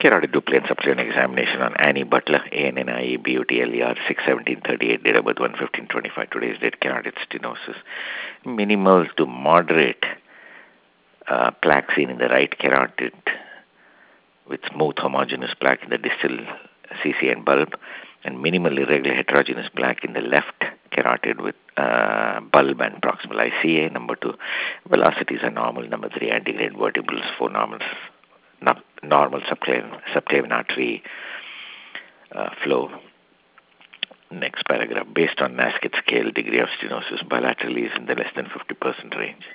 Carotid Duplin subclinical examination on Annie Butler, ANNIE, BUTLER, 6/17/38, date of birth 1/15/25. Today's date, carotid stenosis. Minimal to moderate plaque seen in the right carotid with smooth homogeneous plaque in the distal CCN bulb, and minimal irregular heterogeneous plaque in the left carotid with bulb and proximal ICA. Number 2, velocities are normal. Number 3, antegrade vertebrals, 4 normal subclavian artery flow. Next paragraph. Based on Nasket scale, degree of stenosis bilaterally is in the less than 50% range.